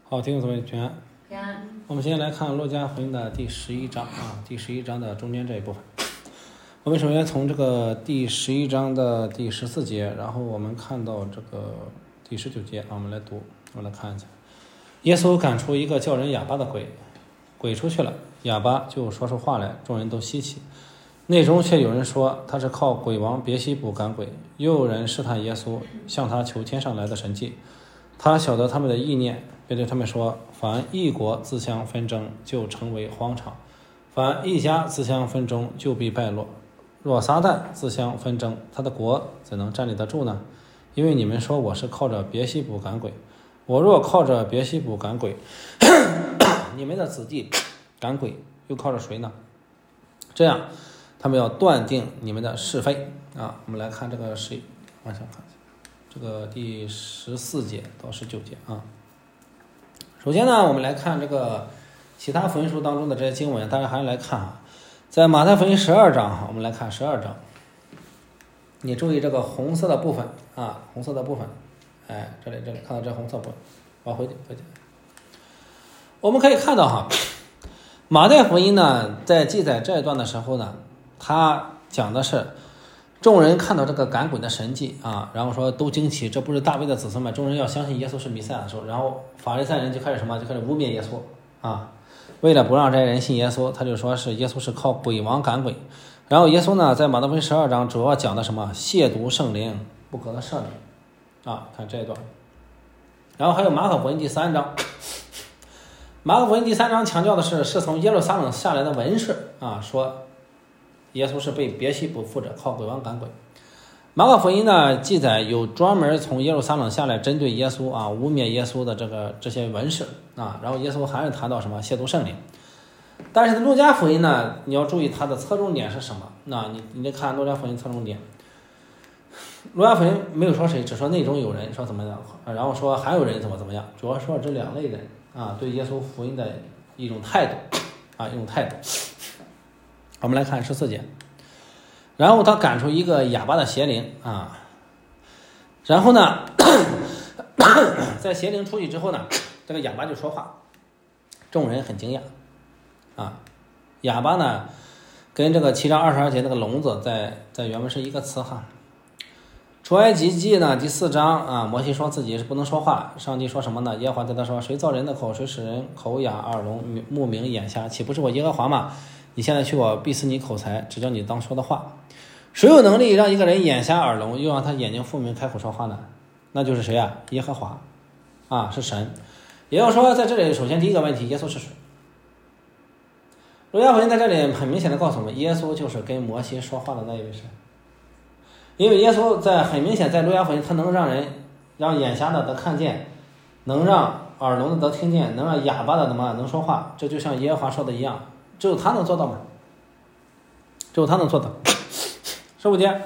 好，听众朋友平安。 平安。 我们先来看《路加福音》的第11章啊，第11章的中间这一部分。我们首先从这个第11章的第14节，然后我们看到这个第19节啊，我们来读，我们来看一下。耶稣赶出一个叫人哑巴的鬼，鬼出去了，哑巴就说出话来，众人都稀奇。内中却有人说他是靠鬼王别西卜赶鬼，又有人试探耶稣，向他求天上来的神迹。他晓得他们的意念，便对他们说：凡一国自相纷争，就成为荒场；凡一家自相纷争，就必败落。若撒旦自相纷争，他的国怎能站立得住呢？因为你们说我是靠着别西卜赶鬼，我若靠着别西卜赶鬼，你们的子弟赶鬼又靠着谁呢？这样他们要断定你们的是非啊！我们来看这个是往下看一下，这个第14节到19节啊。首先呢，我们来看这个其他福音书当中的这些经文，大家还是来看啊，在马太福音12章，我们来看12章，你注意这个红色的部分啊，红色的部分，哎，这里看到这红色部分，往回点，我们可以看到哈，马太福音呢在记载这一段的时候呢，他讲的是众人看到这个赶鬼的神迹啊，然后说都惊奇，这不是大卫的子孙吗？众人要相信耶稣是弥赛亚的时候，然后法利赛人就开始什么？就开始污蔑耶稣啊。为了不让这些人信耶稣，他就说是耶稣是靠鬼王赶鬼。然后耶稣呢，在马太福音12章主要讲的什么？亵渎圣灵，不可赦免啊。看这一段。然后还有马可福音第3章，马可福音第3章强调的是从耶路撒冷下来的文士啊，说耶稣是被别西卜附着，靠鬼王赶鬼。马可福音呢记载有专门从耶路撒冷下来针对耶稣啊，污蔑耶稣的这些文士啊，然后耶稣还是谈到什么亵渎圣灵。但是路加福音呢，你要注意它的侧重点是什么？那你得看路加福音侧重点。路加福音没有说谁，只说内中有人说怎么样，然后说还有人怎么样，主要说这两类人啊，对耶稣福音的一种态度啊，一种态度。我们来看14节，然后他赶出一个哑巴的邪灵啊，然后呢，在邪灵出去之后呢，这个哑巴就说话，众人很惊讶啊。哑巴呢，跟这个7章22节那个聋子在原文是一个词哈。出埃及记呢第4章啊，摩西说自己是不能说话，上帝说什么呢？耶和华对他说：谁造人的口，谁使人口哑耳聋目明眼瞎，岂不是我耶和华吗？你现在去，我必赐你口才，指教你当说的话。谁有能力让一个人眼瞎耳聋，又让他眼睛复明开口说话呢？那就是谁啊？耶和华啊，是神。也就是说，在这里首先第一个问题，耶稣是谁？路加福音在这里很明显的告诉我们，耶稣就是跟摩西说话的那一位神。因为耶稣很明显在路加福音，他能让眼瞎的得看见，能让耳聋的得听见，能让哑巴的能说话，这就像耶和华说的一样，只有他能做到吗？只有他能做到。15节，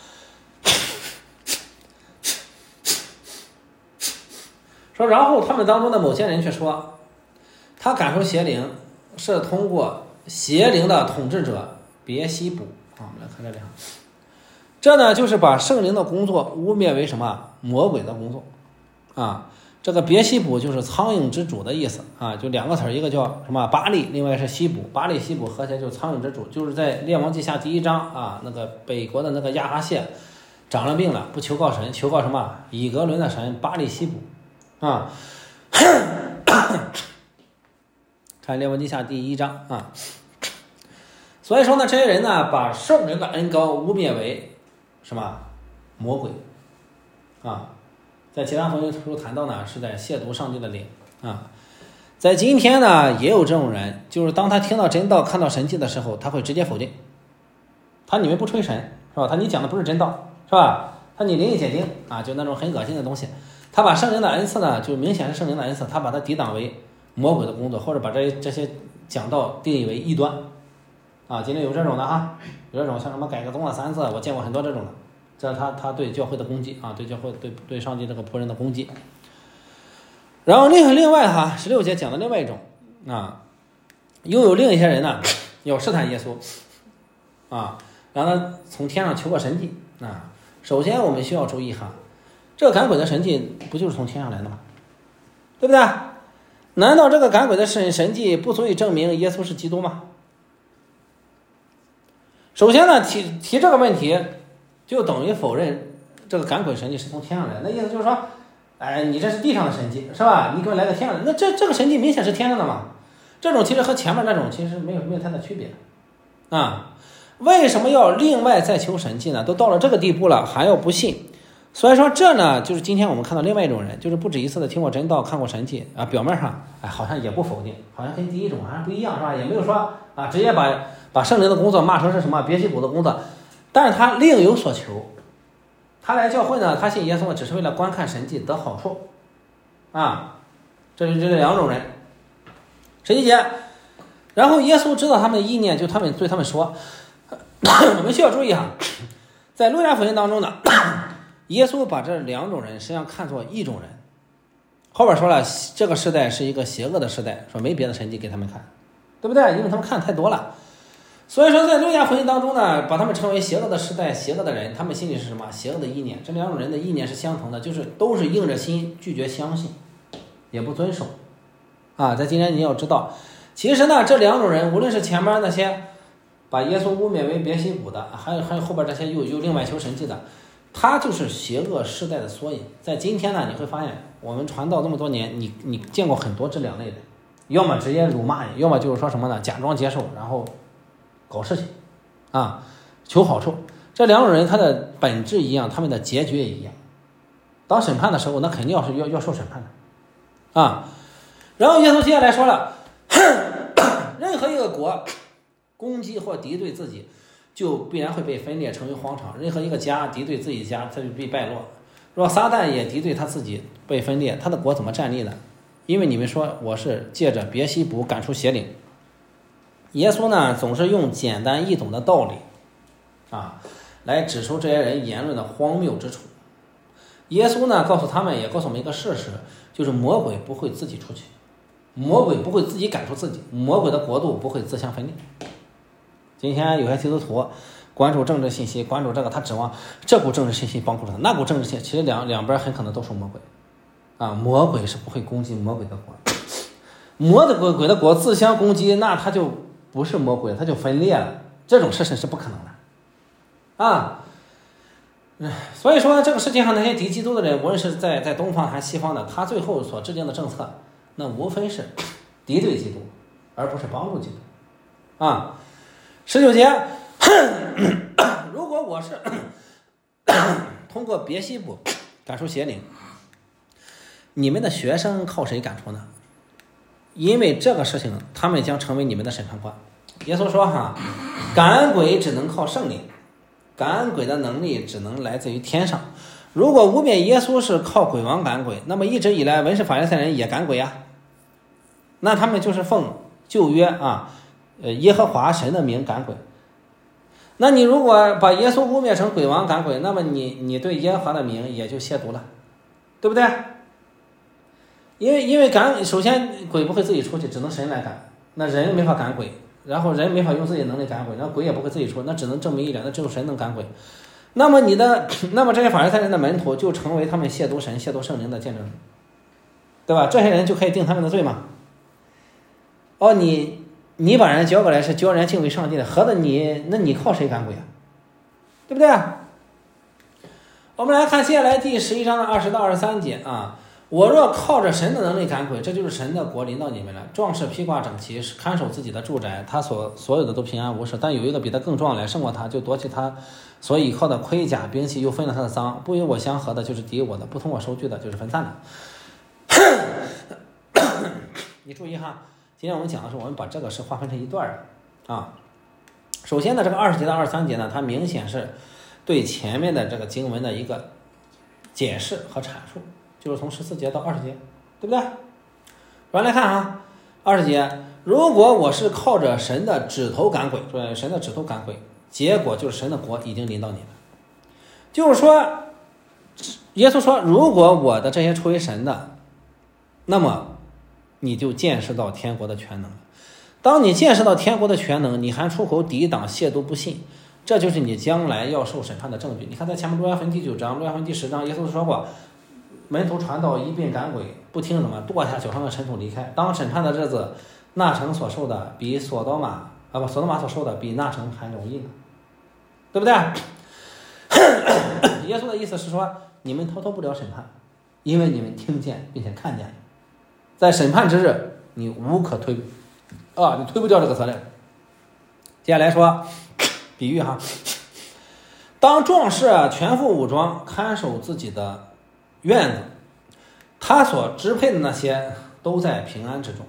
说然后他们当中的某些人却说，他赶出邪灵是通过邪灵的统治者别西卜啊。我们来看这里，这呢就是把圣灵的工作污蔑为什么？魔鬼的工作啊。这个别西卜就是苍蝇之主的意思啊，就两个词，一个叫什么巴利，另外是西卜，巴利西卜合起来就是苍蝇之主，就是在列王记下第1章啊，那个北国的那个亚哈谢长了病了，不求告神，求告什么？以格伦的神巴利西卜啊。看列王记下第1章啊。所以说呢，这些人呢把圣灵的恩膏污蔑为什么？魔鬼啊。在其他福音书谈到呢，是在亵渎上帝的灵啊。在今天呢，也有这种人，就是当他听到真道、看到神迹的时候，他会直接否定。你们不吹神是吧？你讲的不是真道是吧？你灵异解经啊，就那种很恶心的东西。他把圣灵的恩赐呢，就明显是圣灵的恩赐，他把它抵挡为魔鬼的工作，或者把这些讲道定义为异端啊。今天有这种的哈，有这种像什么改革宗的3次，我见过很多这种的。这是他对教会的攻击啊，对教会对上帝这个仆人的攻击。然后另外哈，16节讲的另外一种啊，又有另一些人呢要试探耶稣啊，让他从天上求个神迹啊。首先我们需要注意哈，这个赶鬼的神迹不就是从天上来的吗？对不对？ 难道这个赶鬼的神迹不足以证明耶稣是基督吗？首先呢，提这个问题就等于否认这个赶鬼神迹是从天上来的。那意思就是说，你这是地上的神迹是吧？你给我来个天上的，那这个神迹明显是天上的嘛。这种其实和前面那种其实没有太大区别啊。为什么要另外再求神迹呢？都到了这个地步了还要不信。所以说这呢，就是今天我们看到另外一种人，就是不止一次的听过真道，看过神迹啊，表面上好像也不否定，好像跟第一种好像不一样是吧？也没有说直接把圣灵的工作骂成是什么别西卜的工作，但是他另有所求。他来教会呢，他信耶稣只是为了观看神迹得好处啊。这是两种人。17节，然后耶稣知道他们的意念，就对他们说，我们需要注意哈，在路加福音当中呢，耶稣把这两种人实际上看作一种人。后边说了，这个时代是一个邪恶的时代，说没别的神迹给他们看，对不对？因为他们看太多了。所以说在路加福音当中呢，把他们称为邪恶的时代，邪恶的人，他们心里是什么？邪恶的意念。这两种人的意念是相同的，就是都是硬着心拒绝相信，也不遵守啊。在今天你要知道，其实呢，这两种人，无论是前面那些把耶稣污蔑为别西卜的，还有后边这些又另外求神迹的，他就是邪恶世代的缩影。在今天呢，你会发现我们传道这么多年，你见过很多这两类人，要么直接辱骂你，要么就是说什么呢？假装接受，然后搞事情啊，求好处。这两种人他的本质一样，他们的结局也一样。当审判的时候，那肯定要受审判的啊。然后耶稣接下来说了，任何一个国攻击或敌对自己，就必然会被分裂成为荒场。任何一个家敌对自己家，他就被败落。若撒旦也敌对他自己，被分裂，他的国怎么站立呢？因为你们说我是借着别西卜赶出邪灵。耶稣呢，总是用简单易懂的道理来指出这些人言论的荒谬之处。耶稣呢，告诉他们，也告诉我们一个事实，就是魔鬼不会自己出去，魔鬼不会自己赶出自己，魔鬼的国度不会自相分裂。今天有些基督徒关注政治信息，关注这个，他指望这股政治信息帮助他，那股政治信息，其实两边很可能都是魔鬼魔鬼是不会攻击魔鬼的国，魔鬼的国自相攻击，那他就不是魔鬼，他就分裂了，这种事情是不可能的所以说这个世界上那些敌基督的人，无论是在东方还是西方的，他最后所制定的政策，那无非是敌对基督，而不是帮助基督19节，如果我是通过别西卜赶出邪灵，你们的学生靠谁赶出呢？因为这个事情他们将成为你们的审判官。耶稣说赶鬼只能靠圣灵，赶鬼的能力只能来自于天上。如果污蔑耶稣是靠鬼王赶鬼，那么一直以来文士法利赛人也赶鬼那他们就是奉旧约耶和华神的名赶鬼。那你如果把耶稣污蔑成鬼王赶鬼，那么你对耶和华的名也就亵渎了，对不对？因为首先鬼不会自己出去，只能神来赶，那人没法赶鬼，然后人没法用自己的能力赶鬼，然后鬼也不会自己出，那只能证明一点，那只有神能赶鬼。那么这些法利赛人的门徒就成为他们亵渎神、亵渎圣灵的见证人，对吧？这些人就可以定他们的罪吗？你把人交过来是教人敬畏上帝的，合着那你靠谁赶鬼对不对？我们来看接下来第11章的20到23节我若靠着神的能力赶鬼，这就是神的国临到你们了。壮士披挂整齐，看守自己的住宅，他所有的都平安无事。但有一个比他更壮来，胜过他，就夺取他所倚靠的盔甲兵器，又分了他的赃。不与我相合的，就是敌我的；不同我收据的，就是分散的。你注意今天我们讲的是，我们把这个是划分成一段首先呢，这个20节到23节呢，它明显是对前面的这个经文的一个解释和阐述。就是从14节到20节，对不对？我们来看20节，如果我是靠着神的指头赶鬼，神的指头赶鬼，结果就是神的国已经临到你了。就是说，耶稣说，如果我的这些出于神的，那么你就见识到天国的全能了。当你见识到天国的全能，你还出口抵挡亵渎不信，这就是你将来要受审判的证据。你看在前面路加福音第9章、路加福音第10章，耶稣说过， 门徒传道，一并赶鬼，不听什么，堕下脚上的尘土离开。当审判的日子，那城所受的比索多玛所受的比那城还容易呢，对不对？耶稣的意思是说，你们逃脱不了审判，因为你们听见并且看见，在审判之日，你无可推你推不掉这个责任。接下来说比喻哈，当壮士全副武装看守自己的院子，他所支配的那些都在平安之中。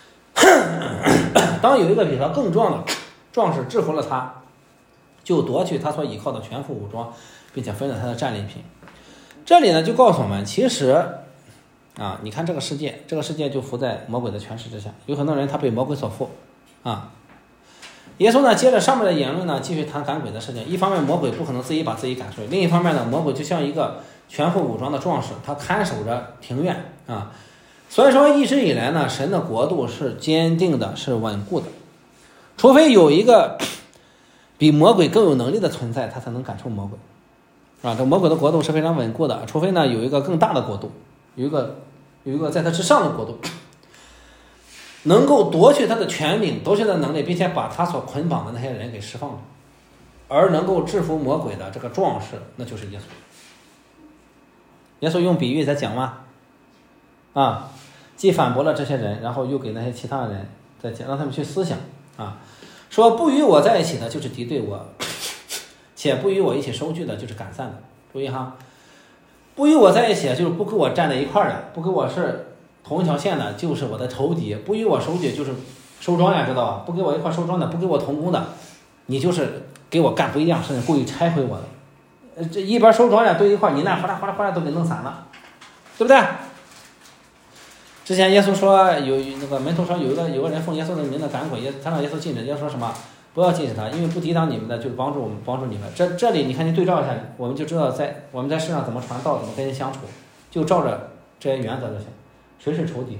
当有一个比他更壮的壮士制服了他，就夺去他所倚靠的全副武装，并且分了他的战利品。这里呢就告诉我们，其实你看这个世界就服在魔鬼的权势之下，有很多人他被魔鬼所缚耶稣呢接着上面的言论呢，继续谈赶鬼的事情。一方面魔鬼不可能自己把自己赶出去，另一方面呢，魔鬼就像一个全副武装的壮士，他看守着庭院所以说一直以来呢，神的国度是坚定的，是稳固的，除非有一个比魔鬼更有能力的存在，他才能赶出魔鬼这魔鬼的国度是非常稳固的，除非呢有一个更大的国度，有一个在他之上的国度，能够夺取他的权柄，夺取他的能力，并且把他所捆绑的那些人给释放了，而能够制服魔鬼的这个壮士，那就是耶稣。耶稣用比喻在讲吗？既反驳了这些人，然后又给那些其他的人在讲，让他们去思想说不与我在一起的就是敌对我，且不与我一起收据的就是赶散的。注意哈，不与我在一起就是不跟我站在一块的，不跟我是同一条线的就是我的仇敌，不与我收据就是收庄呀，知道吧？不跟我一块收庄的，不跟我同工的，你就是给我干不一样，甚至故意拆毁我的。这一边收庄呀堆一块，你那哗啦哗啦哗啦都给弄散了，对不对？之前耶稣说有那个门徒说有个人奉耶稣的名的赶鬼，他让耶稣禁止，耶稣说什么？不要禁止他，因为不抵挡你们的就是帮助我们，帮助你们。这里你看你对照一下，我们就知道我们在世上怎么传道，怎么跟人相处，就照着这些原则就行。谁是仇敌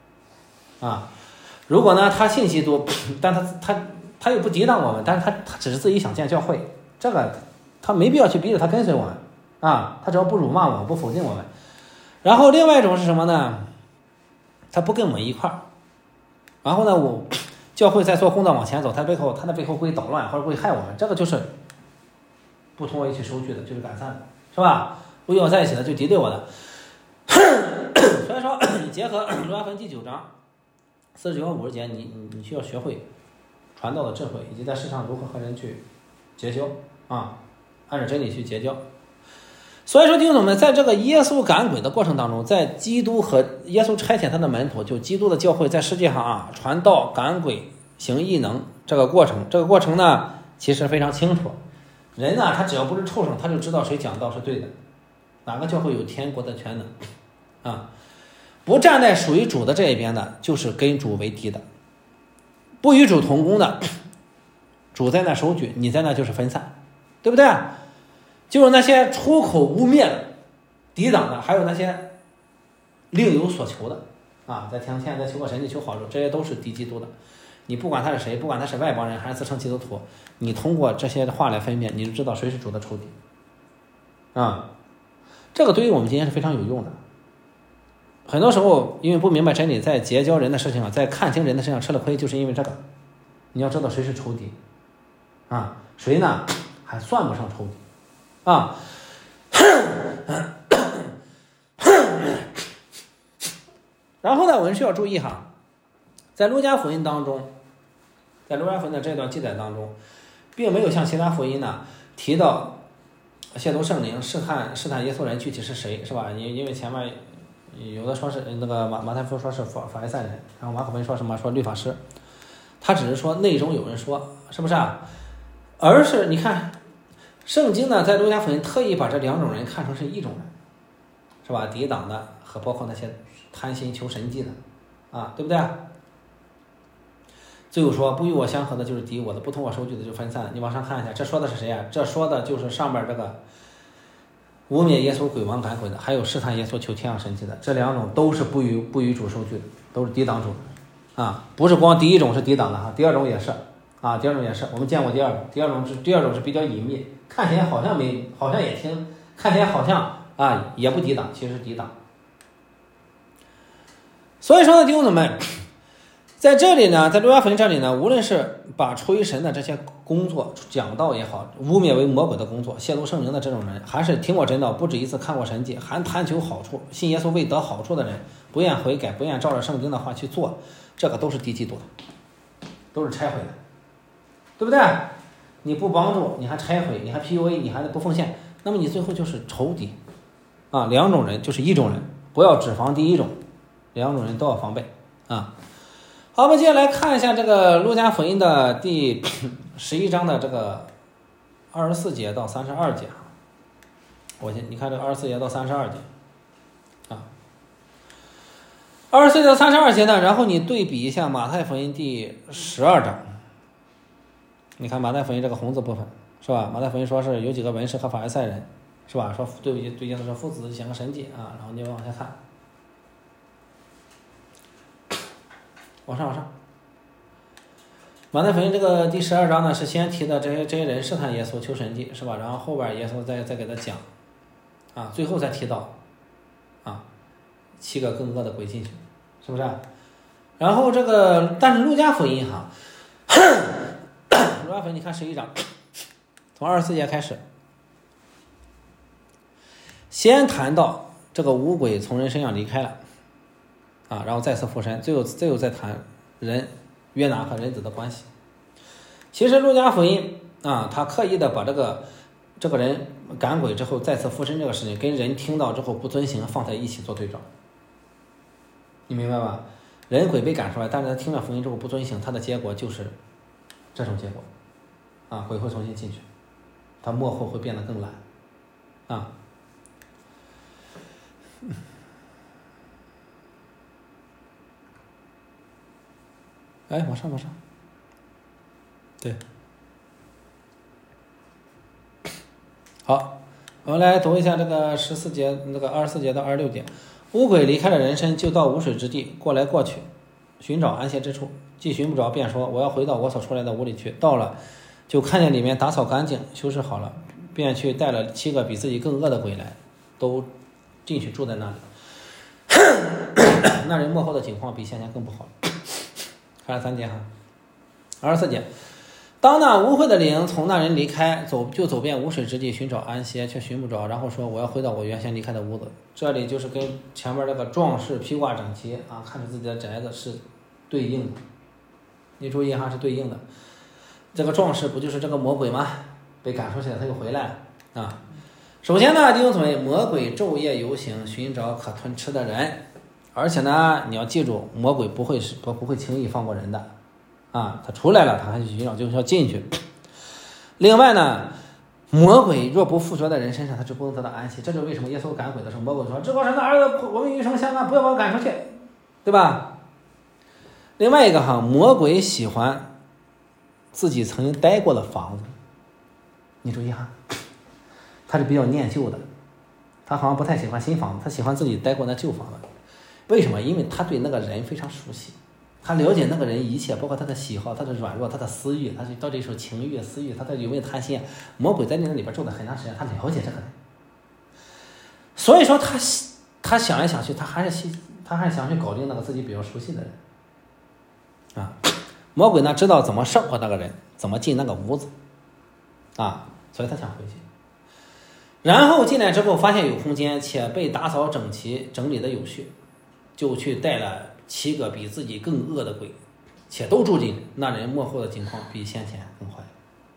如果呢他信基督，但他又不抵挡我们，但是他只是自己想建教会，这个他没必要去逼着他跟随我们他只要不辱骂我们，不否定我们。然后另外一种是什么呢？他不跟我们一块儿，然后呢教会在做工作往前走，他的背后会捣乱或者会害我们，这个就是不同我一起收据的，就是赶散的，是吧？不与我在一起的就敌对我的。所以说你结合罗马书第9章49和50节，你需要学会传道的智慧，以及在世上如何和人去结交按照真理去结交。所以说弟兄们，在这个耶稣赶鬼的过程当中，在基督和耶稣差遣他的门徒，就基督的教会在世界上传道赶鬼行异能这个过程呢其实非常清楚。人呢他只要不是畜生，他就知道谁讲道是对的，哪个教会有天国的全能不站在属于主的这一边的，就是跟主为敌的；不与主同工的，主在那收据，你在那就是分散，对不对？就是那些出口污蔑的、抵挡的，还有那些另有所求的在现在在求个神迹求好处，这些都是敌基督的。你不管他是谁，不管他是外邦人还是自称基督徒，你通过这些话来分辨，你就知道谁是主的仇敌这个对于我们今天是非常有用的。很多时候因为不明白真理，在结交人的事情上，在看清人的身上吃了亏，就是因为这个。你要知道谁是仇敌谁呢还算不上仇敌然后呢，我们需要注意在路加福音当中，在路加福音的这段记载当中，并没有像其他福音呢提到亵渎圣灵、试探耶稣人具体是谁，是吧？因为前面有的说是那个马太福音说是法利赛人，然后马可福音说什么说律法师，他只是说内中有人说，是不是而是你看圣经呢，在路加福音特意把这两种人看成是一种人，是吧？抵挡的和包括那些贪心求神迹的对不对？最后说不与我相合的就是敌我的，不同我收据的就分散。你往上看一下，这说的是谁这说的就是上面这个污蔑耶稣鬼王赶鬼的，还有试探耶稣求天上神迹的，这两种都是不与主收据的，都是抵挡主的不是光第一种是抵挡的第二种也是第二种也是，我们见过第二种是比较隐秘，看起来好像也听，看起来好像也不抵挡，其实是抵挡所以说呢，弟兄姊妹，在这里呢，在路加福音这里呢，无论是把出于神的这些工作讲道也好，污蔑为魔鬼的工作，亵渎圣灵的这种人，还是听过真道，不止一次看过神迹，还贪求好处，信耶稣为得好处的人，不愿悔改，不愿照着圣经的话去做，这个都是低嫉妒的，都是拆毁的，对不对？你不帮助，你还拆毁，你还 PUA， 你还不奉献，那么你最后就是仇敌啊！两种人就是一种人，不要只防第一种，两种人都要防备啊。好，我们接下来看一下这个路加福音的第11章的这个24节到32节。你看这个24节到32节啊，24节到32节呢，然后你对比一下马太福音第12章。你看马太福音这个红字部分是吧？马太福音说是有几个文士和法利赛人是吧？说对耶稣说父子显个神迹啊，然后你往下看，往上。马太福音这个第12章呢，是先提的这些人试探耶稣求神迹是吧？然后后边耶稣再给他讲啊，最后才提到啊7个更恶的鬼进去，是不是？然后这个但是路加福音哈。路加福音你看11章从24节开始，先谈到这个污鬼从人身上离开了啊，然后再次附身，最后再谈人约拿和人子的关系。其实路加福音啊，他刻意的把这个人赶鬼之后再次附身这个事情跟人听到之后不遵行放在一起做对照，你明白吧？人鬼被赶出来，但是他听了福音之后不遵行，他的结果就是这种结果啊，鬼会重新进去，他末后会变得更懒啊。哎，往上，对，好，我们来读一下这个14节，那个24节到26节。污鬼离开了人身，就到无水之地，过来过去，寻找安歇之处。既寻不着，便说：“我要回到我所出来的屋里去。”到了，就看见里面打扫干净，修饰好了，便去带了7个比自己更恶的鬼来，都进去住在那里。那人幕后的情况比先前更不好。看3节哈，24节。当那污秽的灵从那人离开，就走遍无水之地寻找安歇，却寻不着，然后说：“我要回到我原先离开的屋子。”这里就是跟前面这个壮士披挂整齐啊，看着自己的宅子是对应的。你注意哈，是对应的。这个壮士不就是这个魔鬼吗？被赶出去了，他又回来了啊。首先呢，弟兄姊妹，魔鬼昼夜游行，寻找可吞吃的人，而且呢，你要记住，魔鬼不会轻易放过人的啊。他出来了，他还去寻找，就是要进去。另外呢，魔鬼若不附着在人身上，他就不能得到安息。这就是为什么耶稣赶鬼的时候，魔鬼说：“至高神的儿子，我们与神相干，不要把我赶出去，对吧？”另外一个哈，魔鬼喜欢自己曾经待过的房子，你注意哈，他是比较念旧的，他好像不太喜欢新房子，他喜欢自己待过那旧房子。为什么？因为他对那个人非常熟悉，他了解那个人一切，包括他的喜好、他的软弱、他的私欲，他到底是情欲、私欲，他有没有贪心。魔鬼在那里边住了很长时间，他了解这个人，所以说他想来想去，他还是想去搞定那个自己比较熟悉的人。啊，魔鬼呢知道怎么胜过那个人，怎么进那个屋子，啊，所以他想回去。然后进来之后发现有空间，且被打扫整齐、整理的有序，就去带了7个比自己更恶的鬼，且都住进那人幕后的情况比先前更坏。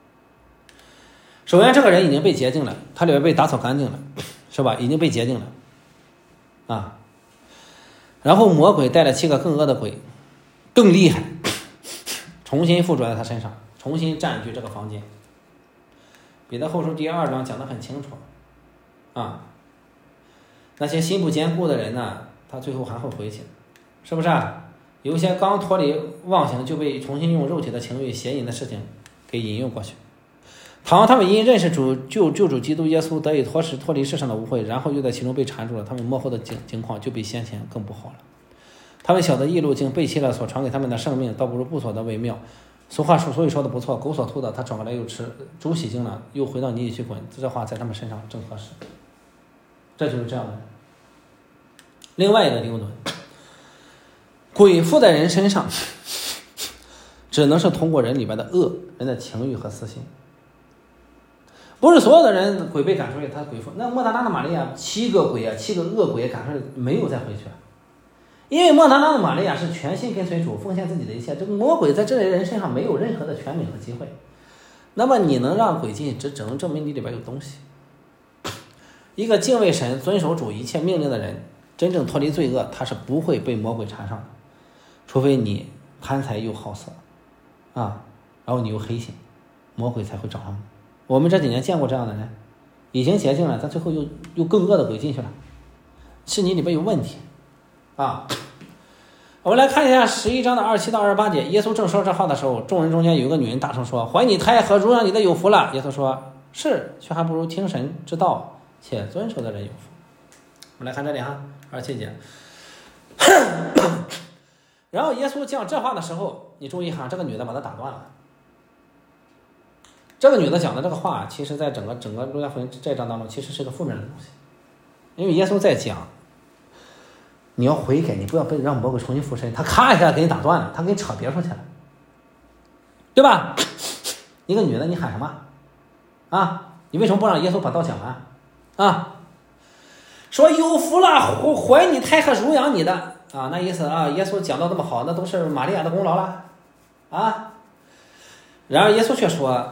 首先，这个人已经被洁净了，他里边被打扫干净了，是吧？已经被洁净了，啊。然后魔鬼带了7个更恶的鬼。更厉害，重新附着在他身上，重新占据这个房间。彼得后书第2章讲得很清楚啊，那些心不坚固的人呢，他最后还会回去，是不是啊？有一些刚脱离妄想就被重新用肉体的情欲邪淫的事情给引诱过去。倘他们因认识救主基督耶稣得以脱离世上的污秽，然后又在其中被缠住了，他们幕后的情况就比先前更不好了。他们晓得异路竟背弃了所传给他们的生命，倒不如不所得为妙。俗话所以说的不错，狗所吐的他转过来又吃，猪洗净了又回到泥里去滚，这话在他们身上正合适。这就是这样的。另外一个弟兄姊妹， 鬼附在人身上，只能是通过人里边的恶，人的情欲和私心。不是所有的人鬼被赶出去，他鬼附。那莫大拉的玛利亚7个鬼啊，7个恶鬼赶出去，没有再回去。因为莫大拉的玛利亚是全心跟随主，奉献自己的一切，这个魔鬼在这类人身上没有任何的权柄和机会。那么你能让鬼进，只能证明你里边有东西。一个敬畏神、遵守主一切命令的人，真正脱离罪恶，他是不会被魔鬼缠上的，除非你贪财又好色啊，然后你又黑心，魔鬼才会找上你。我们这几年见过这样的人，已经洁净了，但最后又更恶的鬼进去了，是你里边有问题啊。我们来看一下11章的27到28节，耶稣正说这话的时候，众人中间有一个女人大声说：“怀你胎和乳养你的有福了。”耶稣说：“是，却还不如听神之道且遵守的人有福。”我们来看这里哈，27节。然后耶稣讲这话的时候，你注意哈，这个女的把他打断了。这个女的讲的这个话，其实在整个路加福音这一章当中，其实是个负面的东西。因为耶稣在讲，你要悔改，你不要被让魔鬼重新附身，他咔一下给你打断了，他给你扯别处去了，对吧？一个女的，你喊什么啊？你为什么不让耶稣把道讲完啊？说有福了，怀你胎和乳养你的啊，那意思啊，耶稣讲到这么好，那都是玛利亚的功劳了啊。然而耶稣却说，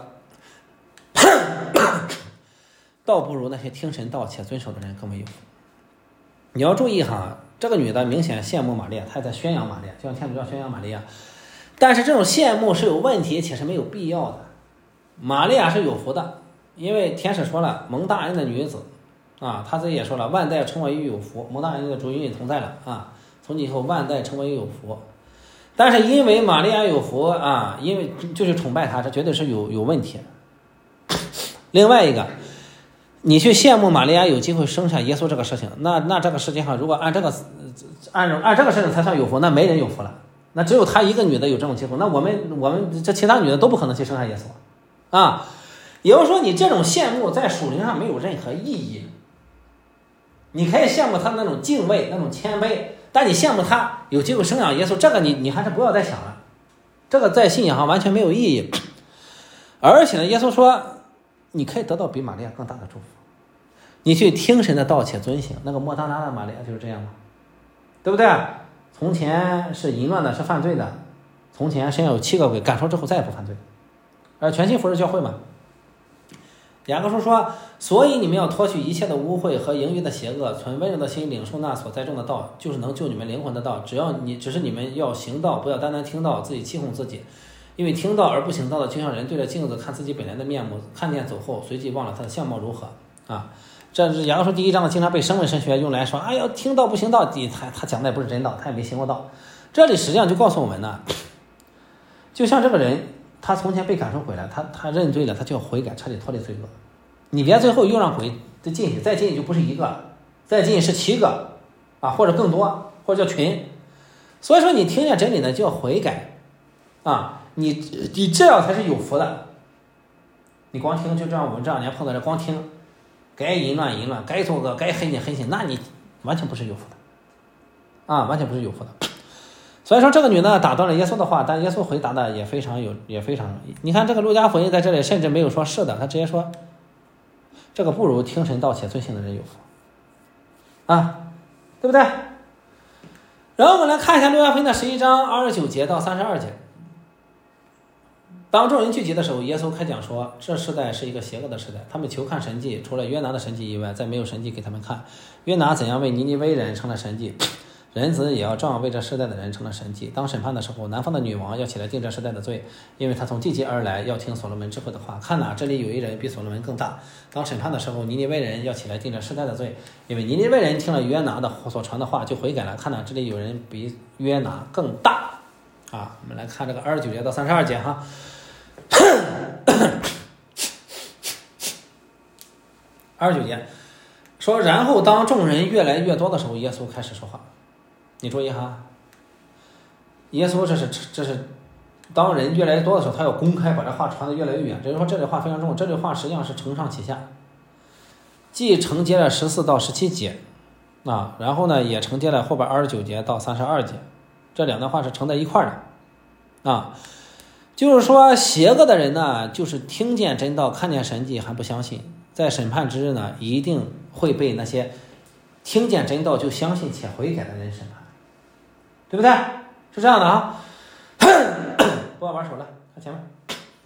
倒不如那些听神道且遵守的人更为有福。你要注意哈，这个女的明显羡慕玛利亚，她在宣扬玛利亚，就像天主教宣扬玛利亚，但是这种羡慕是有问题且是没有必要的。玛利亚是有福的，因为天使说了，蒙大恩的女子啊，他自己也说了，万代称为于有福，蒙大恩的主与你同在了啊，从今以后万代称为于有福。但是因为玛利亚有福啊，因为就是崇拜她，这绝对是有问题。另外一个，你去羡慕玛利亚有机会生下耶稣这个事情，那这个世界上如果按这个事情才算有福，那没人有福了，那只有她一个女的有这种机会，那我们这其他女的都不可能去生下耶稣啊。也就是说，你这种羡慕在属灵上没有任何意义。你可以羡慕他那种敬畏、那种谦卑，但你羡慕他有机会生养耶稣，这个你还是不要再想了，这个在信仰上完全没有意义。而且呢，耶稣说，你可以得到比玛利亚更大的祝福。你去听神的道且遵行，那个莫大拉的玛利亚就是这样嘛，对不对？从前是淫乱的，是犯罪的，从前身上有7个鬼，赶出之后再也不犯罪，而全心服侍教会嘛。雅各书说，所以你们要脱去一切的污秽和盈余的邪恶，存温柔的心领受那所栽种的道，就是能救你们灵魂的道。只是你们要行道，不要单单听到自己欺哄自己，因为听到而不行道的，就像人对着镜子看自己本来的面目，看见走后随即忘了他的相貌如何啊。这是雅各书第1章的，经常被声闻神学用来说，哎呀，听到不行道，他讲的也不是真道，他也没行过道。这里实际上就告诉我们呢，就像这个人，他从前被赶出回来，他认罪了，他就要悔改，彻底脱离罪恶。你别最后又让鬼再进去，再进去就不是1个，再进去是7个啊，或者更多，或者叫群。所以说你听见真理呢，就要悔改啊，你这样才是有福的。你光听，就这样我们这2年碰到这光听，该淫乱淫乱，该作恶该黑心，那你完全不是有福的啊，完全不是有福的。所以说这个女的打断了耶稣的话，但耶稣回答的也非常，你看这个路加福音在这里甚至没有说是的，他直接说这个不如听神道且遵行的人有福啊，对不对？然后我们来看一下路加福音的11章29节到32节。当众人聚集的时候，耶稣开讲说，这世代是一个邪恶的时代，他们求看神迹，除了约拿的神迹以外，再没有神迹给他们看。约拿怎样为尼尼微人成了神迹，人子也要照样为这世代的人成了神迹。当审判的时候，南方的女王要起来定这世代的罪，因为她从地极而来，要听所罗门智慧的话。看哪，这里有一人比所罗门更大。当审判的时候，尼尼微人要起来定这世代的罪，因为尼尼微人听了约拿的所传的话就悔改了。看哪，这里有人比约拿更大啊！我们来看这个29节到32节哈。29节说，然后当众人越来越多的时候，耶稣开始说话。你注意哈，耶稣这是当人越来越多的时候，他要公开把这话传得越来越远。这就是说，这里话非常重要，这里话实际上是承上启下，既承接了14到17节啊，然后呢也承接了后边29节到32节这两段话是承在一块儿的啊。就是说邪恶的人呢，就是听见真道看见神迹还不相信，在审判之日呢，一定会被那些听见真道就相信且悔改的人审判，对不对？是这样的啊。不要玩手了，看前面，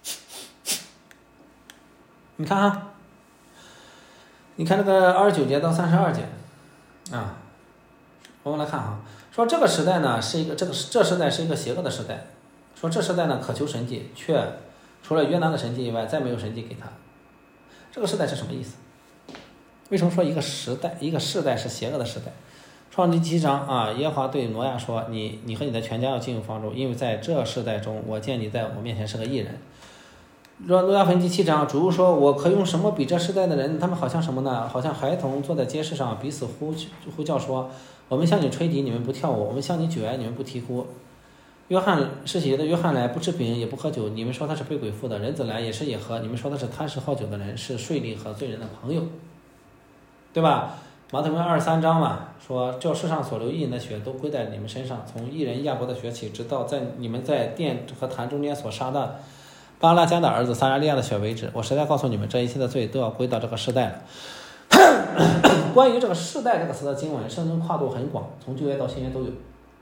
你看啊，你看这个29节到32节啊，我们来看啊，说这个时代呢是一个这时代是一个邪恶的时代，说这时代呢渴求神迹，却除了约拿的神迹以外再没有神迹给他。这个时代是什么意思？为什么说一个世代是邪恶的时代？创世纪7章啊，耶和华对挪亚说：“你和你的全家要进入方舟，因为在这世代中，我见你在我面前是个义人。”挪亚分记7章，主说：“我可用什么比这世代的人？他们好像什么呢？好像孩童坐在街市上，彼此呼叫说：我们向你吹笛，你们不跳舞；我们向你举哀，你们不啼哭。施洗约的约翰来，不吃饼也不喝酒，你们说他是被鬼附的；人子来也吃也喝，你们说他是贪食好酒的人，是税吏和罪人的朋友，对吧？”马太福音23章嘛，说这世上所流义人的血都归在你们身上，从义人亚伯的血起，直到你们在殿和坛中间所杀的巴拉迦的儿子撒加利亚的血为止。我实在告诉你们，这一切的罪都要归到这个世代了。关于这个世代这个词的经文，圣经跨度很广，从旧约到新约都有。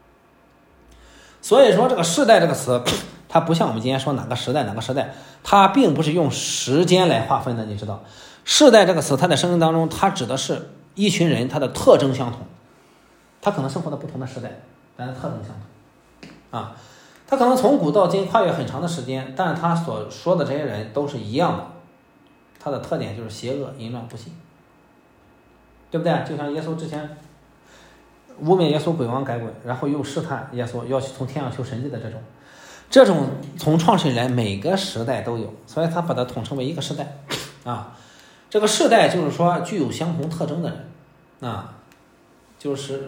所以说这个世代这个词，它不像我们今天说哪个时代，它并不是用时间来划分的，你知道。世代这个词，它在圣经当中，它指的是一群人，他的特征相同，他可能生活在不同的时代，但是特征相同啊。他可能从古到今跨越很长的时间，但是他所说的这些人都是一样的，他的特点就是邪恶、淫乱、不信，对不对？就像耶稣之前污蔑耶稣鬼王改鬼，然后又试探耶稣要从天上求神迹的这种从创世以来每个时代都有，所以他把它统称为一个时代啊。这个世代就是说具有相同特征的人啊，就是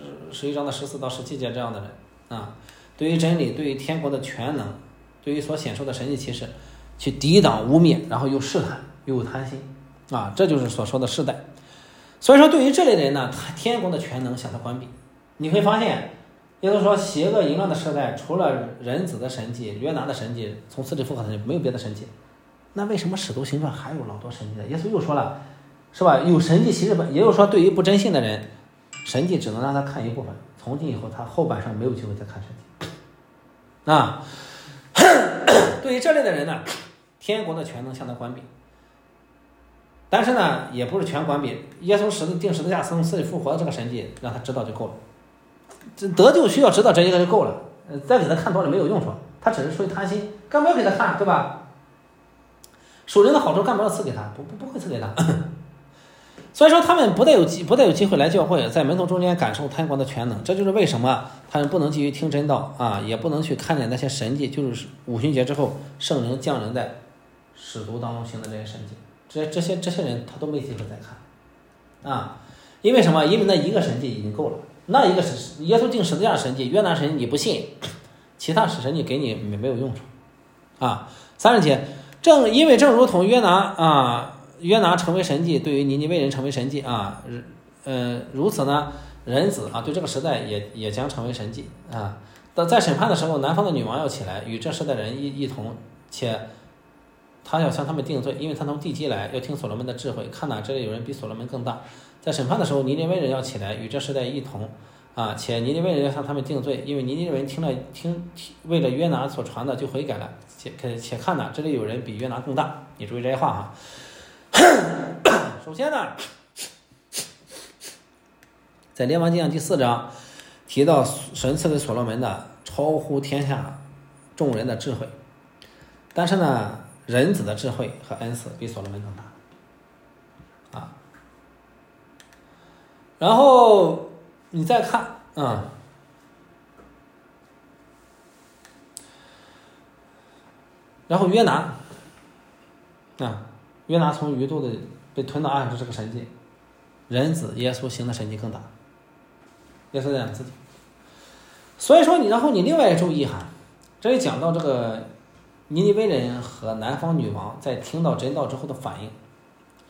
11章的14到17节这样的人啊，对于真理，对于天国的全能，对于所显受的神迹奇事，去抵挡污蔑，然后又试探又有贪心啊，这就是所说的世代。所以说对于这类的人呢，天国的全能向他关闭。你会发现也就是说邪恶淫乱的时代，除了人子的神迹、约拿的神迹，从死里复活的神迹，没有别的神迹。那为什么使徒行传还有老多神迹呢？耶稣又说了，是吧？有神迹其实也就是说，对于不真信的人，神迹只能让他看一部分，从今以后他后半生没有机会再看神迹啊。对于这类的人呢，天国的全能向他关闭，但是呢也不是全关闭。耶稣定十字架从死里复活的这个神迹让他知道就够了，得救需要知道这一个就够了，再给他看多了没有用处，他只是出于贪心，干嘛要给他看，对吧？属人的好处干嘛要赐给他？不会赐给他。所以说他们不但有机会来教会，在门徒中间感受天国的全能，这就是为什么他们不能基于听真道啊，也不能去看见那些神迹，就是五旬节之后圣灵降临在使徒当中行的这些神迹，这些人他都没机会再看啊。因为什么？因为那一个神迹已经够了，那一个是耶稣定十字架神迹，约拿神你不信，其他神迹给你没有用处啊。30节。正如同约拿成为神迹，对于尼尼微人成为神迹啊，如此呢，人子啊对这个时代也将成为神迹啊。在审判的时候，南方的女王要起来，与这时代人一同，且他要向他们定罪，因为他从地基来，要听所罗门的智慧。看哪，这里有人比所罗门更大。在审判的时候，尼尼微人要起来，与这时代一同啊，且尼尼微人要向他们定罪，因为尼尼微人为了约拿所传的就悔改了。且看哪，这里有人比约拿更大。你注意这些话哈。首先呢，在列王纪上第4章提到神赐给所罗门的超乎天下众人的智慧，但是呢，人子的智慧和恩赐比所罗门更大啊。然后你再看然后约拿从鱼肚子被吞到岸上，这个神迹，人子耶稣行的神迹更大，耶稣这样自己。所以说然后你另外注意哈，这里讲到这个尼尼微人和南方女王在听到真道之后的反应。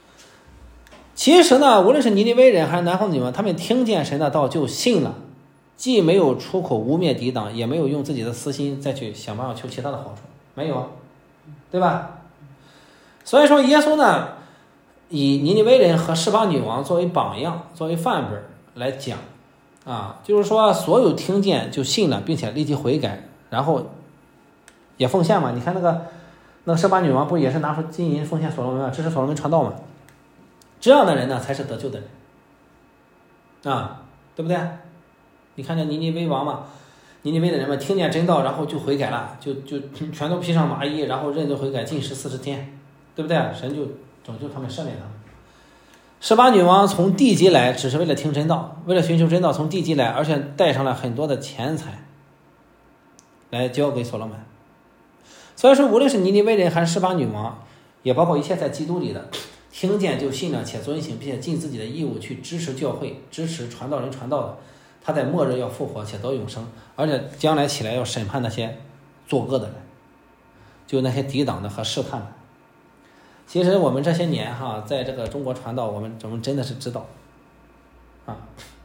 其实呢，无论是尼尼微人还是南方女王，他们听见神的道就信了， 既没有出口污蔑抵挡，也没有用自己的私心再去想办法求其他的好处，没有，对吧？所以说耶稣呢，以尼尼微人和示巴女王作为榜样，作为范本来讲啊，就是说所有听见就信了，并且立即悔改，然后也奉献嘛。你看那个示巴女王不也是拿出金银奉献所罗门嘛，支持所罗门传道嘛？这样的人呢，才是得救的人啊，对不对？你看这尼尼微王嘛，尼尼微的人们听见真道，然后就悔改了，就全都披上麻衣，然后认罪悔改，禁食40天，对不对？神就拯救他们，赦免他们。示巴女王从地级来，只是为了听真道，为了寻求真道，从地级来，而且带上了很多的钱财来交给所罗门。所以说，无论是尼尼微人还是示巴女王，也包括一切在基督里的，听见就信了且遵行，并且尽自己的义务去支持教会，支持传道人传道的，他在末日要复活且得永生，而且将来起来要审判那些作恶的人，就那些抵挡的和试探的。其实我们这些年哈，在这个中国传道，我们真的是知道啊，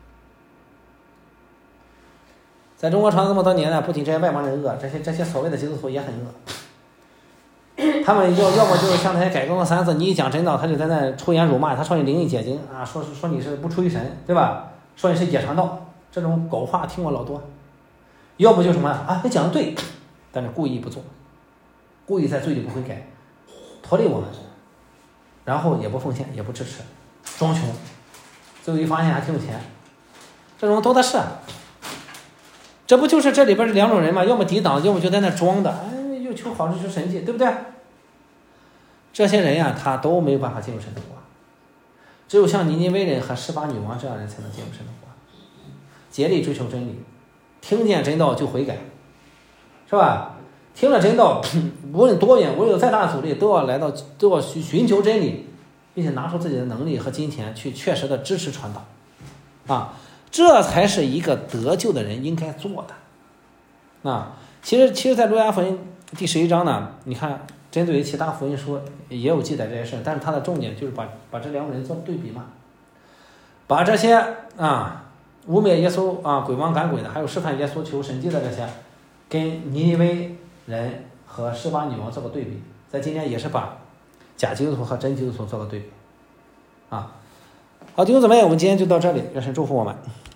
在中国传道这么多年呢，不仅这些外邦人恶，这些所谓的基督徒也很恶。他们要么就是像那些改革的三子，你一讲真道，他就在那出言辱骂，他说你灵异解经啊，说你是不出于神，对吧？说你是野传道，这种狗话听过老多。要不就什么啊，你讲的对，但是故意不做，故意在罪里不悔改，拖累我们，然后也不奉献，也不支持，装穷，最后一发现还挺有钱，这种多的是。这不就是这里边这两种人吗？要么抵挡，要么就在那装的，又求好事求神迹，对不对？这些人呀，他都没有办法进入神的国，只有像尼尼微人和示巴女王这样的人才能进入神的国。竭力追求真理，听见真道就悔改，是吧？听了真道，无论多远，无论有再大的阻力，都要寻求真理，并且拿出自己的能力和金钱去确实的支持传道啊，这才是一个得救的人应该做的。啊，其实在路加福音第11章呢，你看针对于其他福音书也有记载这些事，但是它的重点就是把这两种人做对比嘛，把这些污蔑耶稣鬼王赶鬼的，还有试探耶稣求神迹的这些，跟尼尼微人和示巴女王做个对比。在今天也是把假基督徒和真基督徒做个对比啊。好，弟兄姊妹，我们今天就到这里，愿神祝福我们。